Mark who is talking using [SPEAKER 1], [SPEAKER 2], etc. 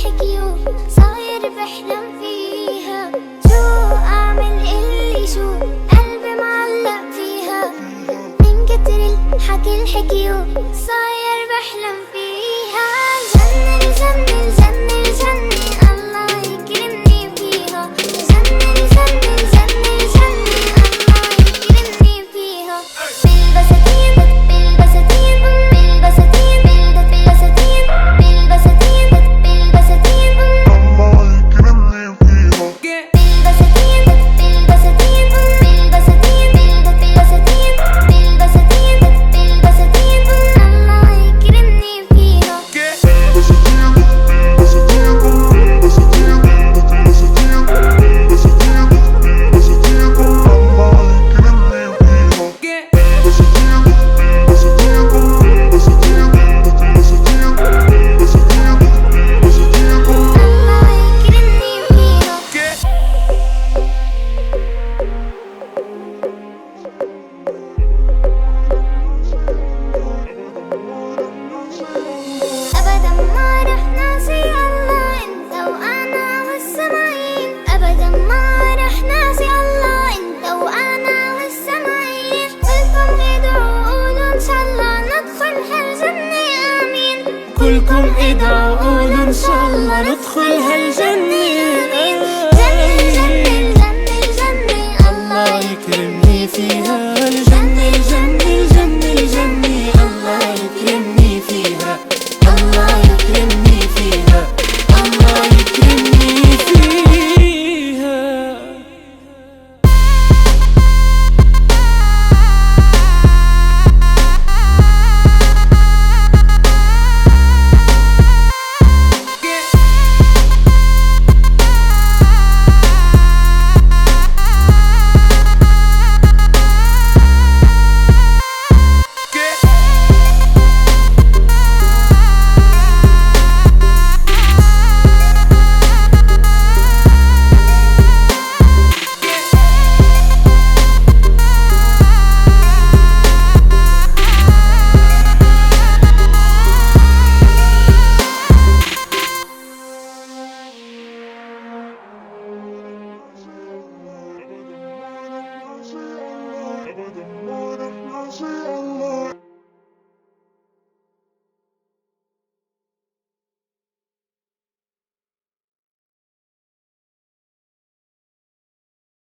[SPEAKER 1] الحكي وصاير بحلم فيها. شو أعمل اللي شو قلبي معلق فيها، من كتر الحكي الحكي وصاير بحلم فيها. الجنة الجنة الجنة الجنة الله يكرمني فيها. الجنة الجنة الجنة الجنة الله يكرمني فيها. بالبساتين بالبساتين بالبساتين بالبساتين بالبساتين بالبساتين الله يكرمني فيها. بالبساتين بالبساتين بالبساتين بالبساتين بالبساتين بالبساتين الله يكرمني فيها. أبدا ما رح ناسي الله أنت وأنا والسماعين. أبدا ما رح ناسي الله أنت وأنا والسماعين. كلكم ادعوا قولوا إن شاء الله ندخل هالجنة آمين.
[SPEAKER 2] كلكم ادعوا قولوا إن شاء الله ندخل هالجنة آمين.
[SPEAKER 1] جنة الجنة الجنة الجنة الله
[SPEAKER 2] الله يكرمني فيها.